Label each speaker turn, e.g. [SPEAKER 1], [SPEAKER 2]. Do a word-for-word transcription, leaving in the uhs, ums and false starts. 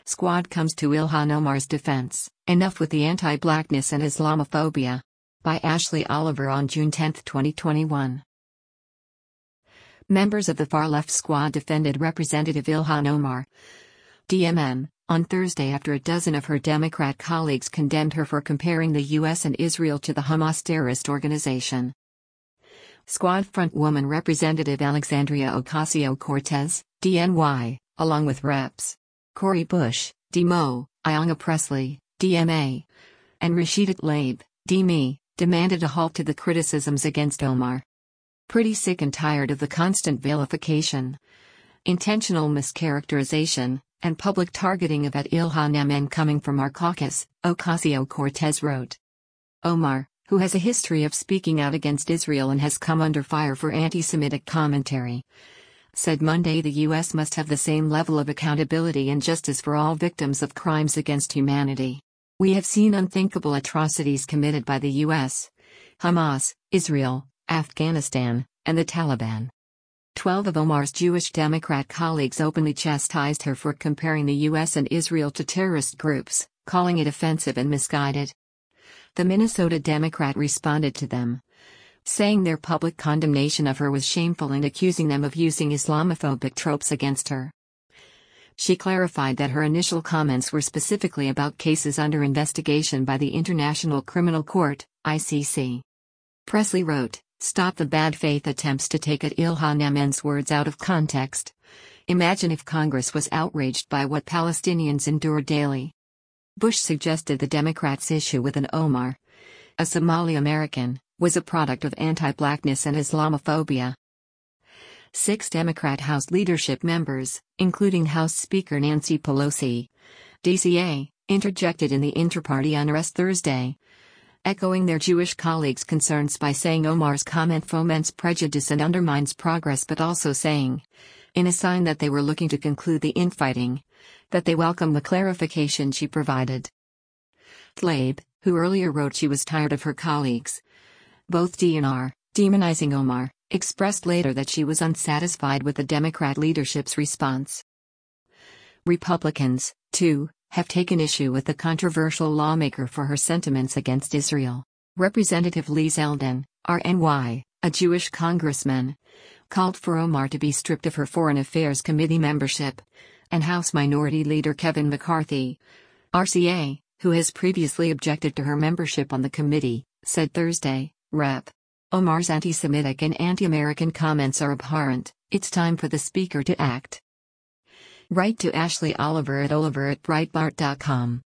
[SPEAKER 1] Squad comes to Ilhan Omar's defense. Enough with the anti-blackness and Islamophobia. By Ashley Oliver on June tenth, twenty twenty-one. Members of the far-left Squad defended Representative Ilhan Omar, D M M, on Thursday after a dozen of her Democrat colleagues condemned her for comparing the U S and Israel to the Hamas terrorist organization. Squad frontwoman Representative Alexandria Ocasio-Cortez, D N Y, along with Reps Cori Bush, D M O, Ayanna Pressley, D M A, and Rashida Tlaib, D M E, demanded a halt to the criticisms against Omar. Pretty sick and tired of the constant vilification, intentional mischaracterization, and public targeting of at Ilhan M N coming from our caucus, Ocasio-Cortez wrote. Omar, who has a history of speaking out against Israel and has come under fire for anti-Semitic commentary, said Monday the U S must have the same level of accountability and justice for all victims of crimes against humanity. We have seen unthinkable atrocities committed by the U S, Hamas, Israel, Afghanistan, and the Taliban. Twelve of Omar's Jewish Democrat colleagues openly chastised her for comparing the U S and Israel to terrorist groups, calling it offensive and misguided. The Minnesota Democrat responded to them, saying their public condemnation of her was shameful and accusing them of using Islamophobic tropes against her. She clarified that her initial comments were specifically about cases under investigation by the International Criminal Court, I C C. Pressley wrote, "Stop the bad faith attempts to take at Ilhan M N's words out of context. Imagine if Congress was outraged by what Palestinians endure daily." Bush suggested the Democrats' issue with an Omar, a Somali American, was a product of anti-blackness and Islamophobia. Six Democrat House leadership members, including House Speaker Nancy Pelosi, D C A, interjected in the inter-party unrest Thursday, echoing their Jewish colleagues' concerns by saying Omar's comment foments prejudice and undermines progress, but also saying, in a sign that they were looking to conclude the infighting, that they welcome the clarification she provided. Tlaib, who earlier wrote she was tired of her colleagues, both D and R, demonizing Omar, expressed later that she was unsatisfied with the Democrat leadership's response. Republicans, too, have taken issue with the controversial lawmaker for her sentiments against Israel. Representative Lee Zeldin, R N Y, a Jewish congressman, called for Omar to be stripped of her Foreign Affairs Committee membership, and House Minority Leader Kevin McCarthy, R C A, who has previously objected to her membership on the committee, said Thursday, Rep Omar's anti-Semitic and anti-American comments are abhorrent. It's time for the speaker to act. Write to Ashley Oliver at Oliver at Breitbart dot com.